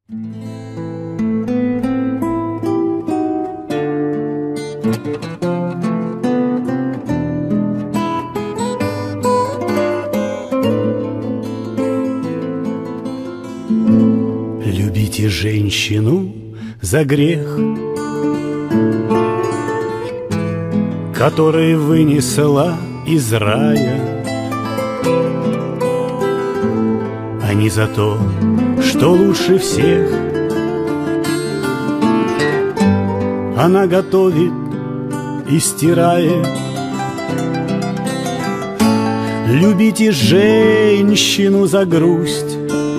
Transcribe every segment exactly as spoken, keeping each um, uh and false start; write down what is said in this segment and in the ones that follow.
Любите женщину за грех, который вынесла из рая, а не за то, что лучше всех она готовит и стирает. Любите женщину за грусть,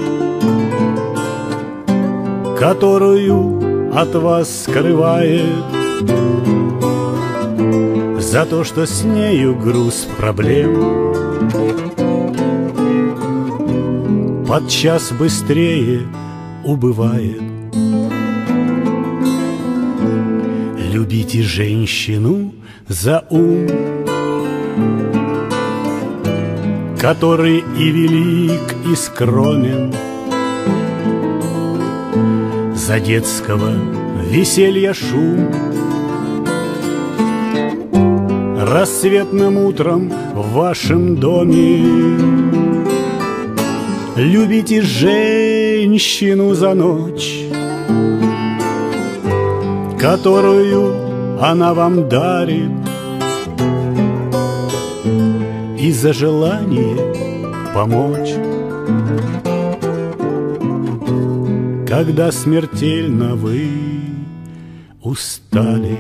которую от вас скрывает, за то, что с нею груз проблем подчас быстрее убывает. Любите женщину за ум, который и велик, и скромен, за детского веселья шум, рассветным утром в вашем доме. Любите женщину за ночь, которую она вам дарит, и за желание помочь, когда смертельно вы устали.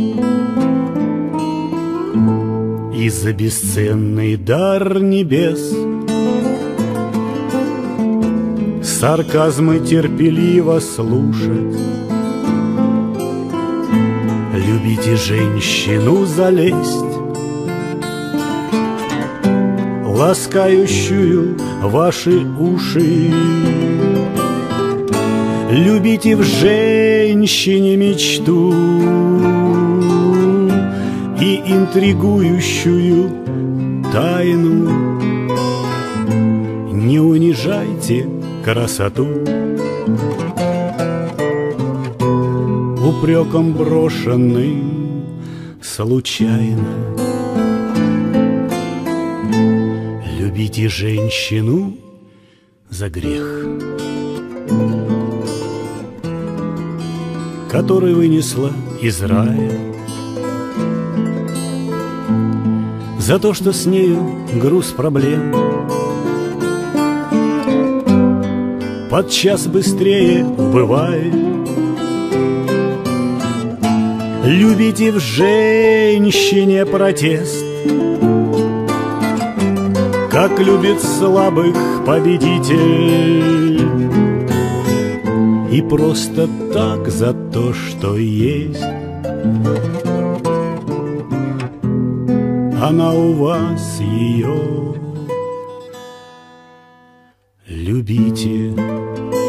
И за бесценный дар небес сарказмы терпеливо слушать. Любите женщину за лесть, ласкающую ваши уши. Любите в женщине мечту и интригующую тайну. Не унижайте красоту упреком брошенным случайно. Любите женщину за грех, который вынесла из рая, за то, что с нею груз проблем подчас быстрее бывает. Любите в женщине протест, как любит слабых победитель, и просто так за то, что есть она у вас, ее любите.